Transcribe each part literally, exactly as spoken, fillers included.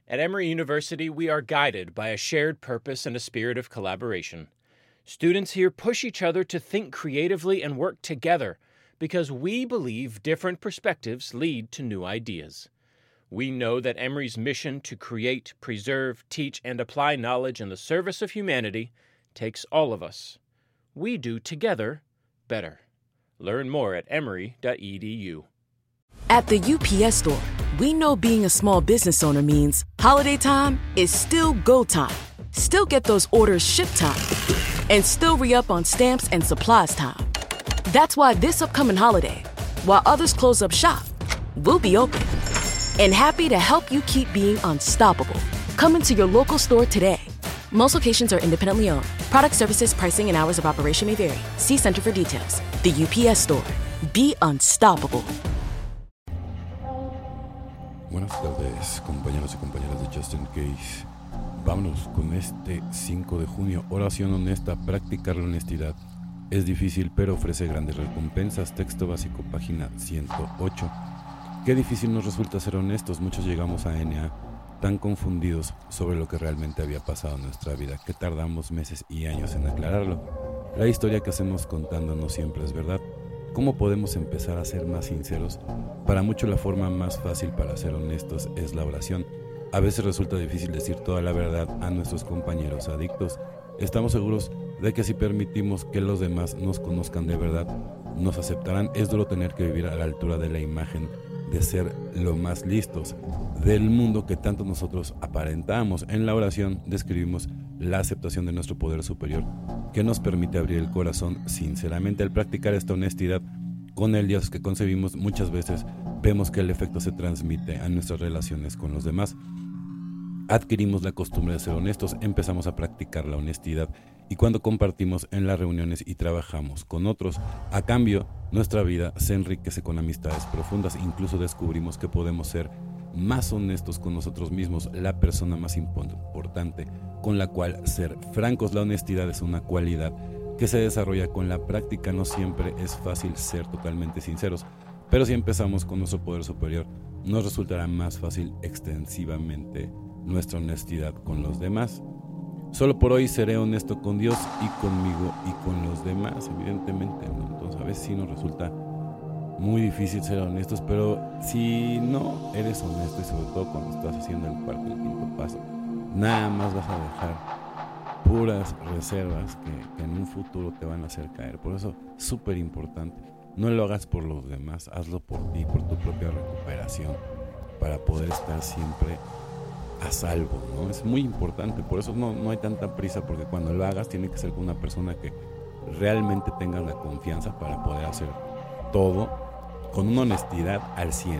At Emory University, we are guided by a shared purpose and a spirit of collaboration. Students here push each other to think creatively and work together because we believe different perspectives lead to new ideas. We know that Emory's mission to create, preserve, teach, and apply knowledge in the service of humanity takes all of us. We do together better. Learn more at emory dot e d u. At the U P S Store, we know being a small business owner means holiday time is still go time. Still get those orders shipped time. And still re-up on stamps and supplies time. That's why this upcoming holiday, while others close up shop, we'll be open. And happy to help you keep being unstoppable. Come into your local store today. Most locations are independently owned. Product services, pricing, and hours of operation may vary. See Center for details. The U P S Store. Be unstoppable. Buenas tardes, compañeros y compañeras de Just In Case. Vámonos con este cinco de junio. Oración honesta, practicar la honestidad. Es difícil, pero ofrece grandes recompensas. Texto básico, página ciento ocho. Qué difícil nos resulta ser honestos. Muchos llegamos a N A tan confundidos sobre lo que realmente había pasado en nuestra vida que tardamos meses y años en aclararlo. La historia que hacemos contando no siempre es verdad. ¿Cómo podemos empezar a ser más sinceros? Para muchos la forma más fácil para ser honestos es la oración. A veces resulta difícil decir toda la verdad a nuestros compañeros adictos. Estamos seguros de que si permitimos que los demás nos conozcan de verdad, nos aceptarán. Es duro tener que vivir a la altura de la imagen de ser lo más listos del mundo que tanto nosotros aparentamos. En la oración describimos la aceptación de nuestro poder superior que nos permite abrir el corazón sinceramente. Al practicar esta honestidad con el Dios que concebimos, muchas veces vemos que el efecto se transmite a nuestras relaciones con los demás. Adquirimos la costumbre de ser honestos, empezamos a practicar la honestidad y cuando compartimos en las reuniones y trabajamos con otros, a cambio, nuestra vida se enriquece con amistades profundas. Incluso descubrimos que podemos ser más honestos con nosotros mismos, la persona más importante con la cual ser francos. La honestidad es una cualidad que se desarrolla con la práctica. No siempre es fácil ser totalmente sinceros, pero si empezamos con nuestro poder superior, nos resultará más fácil extensivamente nuestra honestidad con los demás. Solo por hoy seré honesto con Dios y conmigo y con los demás, evidentemente, ¿no? Entonces a veces sí nos resulta muy difícil ser honestos, pero si no eres honesto y sobre todo cuando estás haciendo el cuarto y el quinto paso, nada más vas a dejar puras reservas que, que en un futuro te van a hacer caer. Por eso es súper importante, no lo hagas por los demás, hazlo por ti, por tu propia recuperación, para poder estar siempre a salvo, ¿no? Es muy importante, por eso no, no hay tanta prisa, porque cuando lo hagas tiene que ser con una persona que realmente tenga la confianza para poder hacer todo con una honestidad al cien.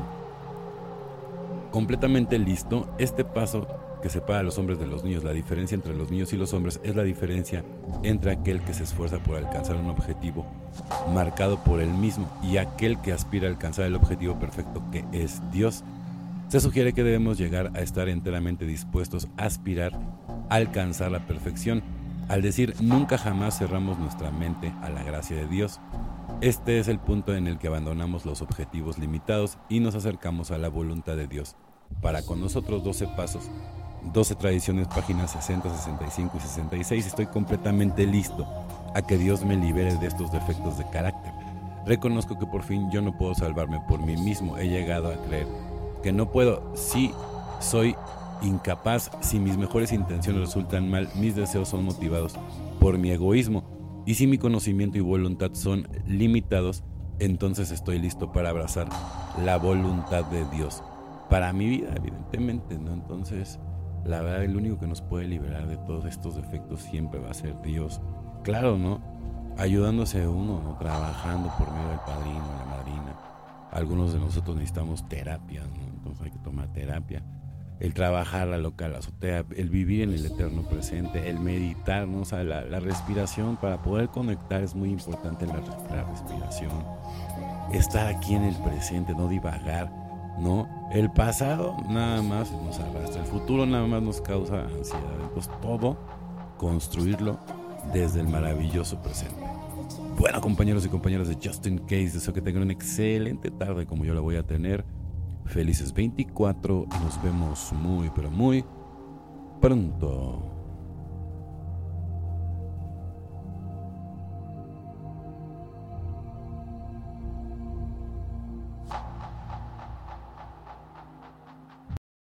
Completamente listo. Este paso que separa a los hombres de los niños, la diferencia entre los niños y los hombres es la diferencia entre aquel que se esfuerza por alcanzar un objetivo marcado por él mismo y aquel que aspira a alcanzar el objetivo perfecto que es Dios. Se sugiere que debemos llegar a estar enteramente dispuestos a aspirar a alcanzar la perfección. Al decir nunca jamás cerramos nuestra mente a la gracia de Dios. Este es el punto en el que abandonamos los objetivos limitados y nos acercamos a la voluntad de Dios. Para con nosotros doce pasos, doce tradiciones, páginas sesenta, sesenta y cinco y sesenta y seis. Estoy completamente listo a que Dios me libere de estos defectos de carácter. Reconozco que por fin yo no puedo salvarme por mí mismo. He llegado a creer que no puedo. Si soy incapaz, si mis mejores intenciones resultan mal, mis deseos son motivados por mi egoísmo y si mi conocimiento y voluntad son limitados, entonces estoy listo para abrazar la voluntad de Dios para mi vida, evidentemente, ¿no? Entonces, la verdad, el único que nos puede liberar de todos estos defectos siempre va a ser Dios. Claro, ¿no? Ayudándose uno, ¿no? Trabajando por medio del padrino, la madrina. Algunos de nosotros necesitamos terapia, ¿no? Entonces hay que tomar terapia. El trabajar la loca, la azotea, el vivir en el eterno presente, el meditar, ¿no? O sea, la, la respiración, para poder conectar es muy importante la, la respiración. Estar aquí en el presente, no divagar, ¿no? El pasado nada más nos arrastra, el futuro nada más nos causa ansiedad. Entonces todo construirlo desde el maravilloso presente. Bueno, compañeros y compañeras de Just In Case, deseo que tengan una excelente tarde como yo la voy a tener. Felices veinticuatro y nos vemos muy pero muy pronto.